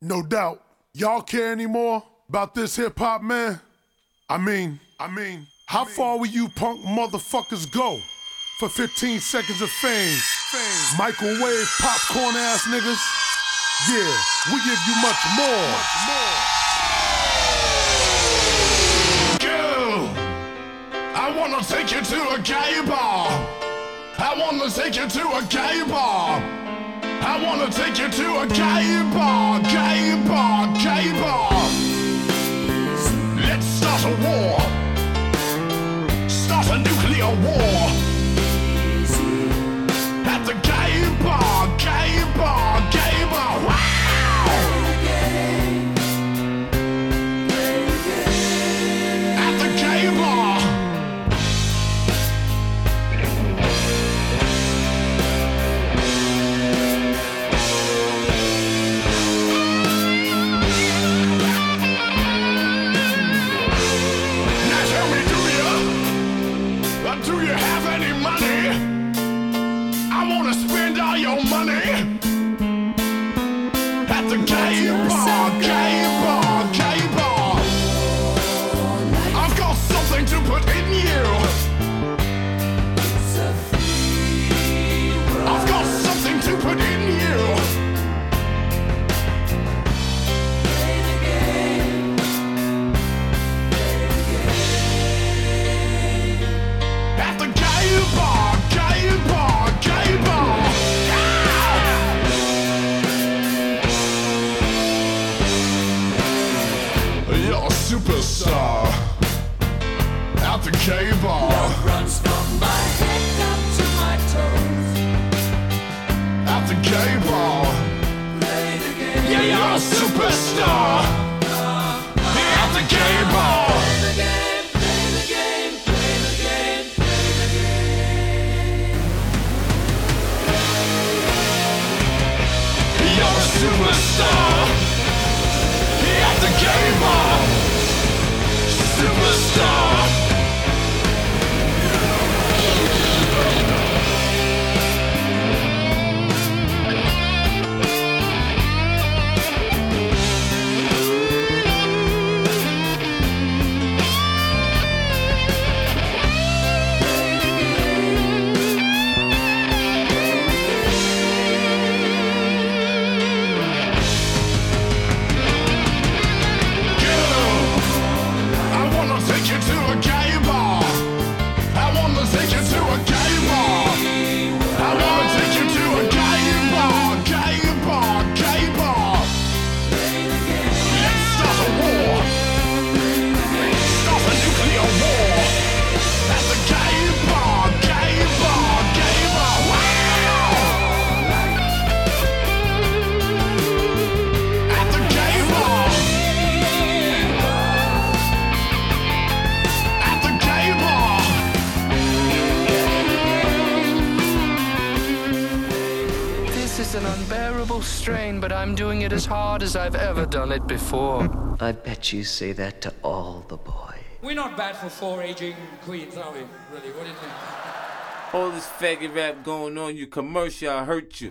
No doubt. Y'all care anymore about this hip hop, man? I mean, how far will you punk motherfuckers go for 15 seconds of fame? Microwave popcorn ass niggas? Yeah, we give you much more. Girl, I wanna take you to a gay bar. I wanna take you to a gay bar. I wanna take you to a gay bar, gay bar, gay bar. Let's start a war. Start a nuclear war. At the gay bar, gay bar, gay bar. Wow! At the gay bar. Do you have any money? I wanna spend all your money at the gay bar, gay bar, gay bar. I've got something to put in you. I've got something to put in you. Bar, gay bar, gay bar. You're a superstar at the gay bar. Love runs from my head down to my toes. At the gay bar. Play the game. Yeah, you're a superstar at the gay bar. Play the game, play the game, play the game, play the game. You're a superstar at the gay bar. Superstar. An unbearable strain, but I'm doing it as hard as I've ever done it before. I bet you say that to all the boys. We're not bad for 4 aging queens, are we? Really, what do you think? All this faggot rap going on, you commercial, I hurt you.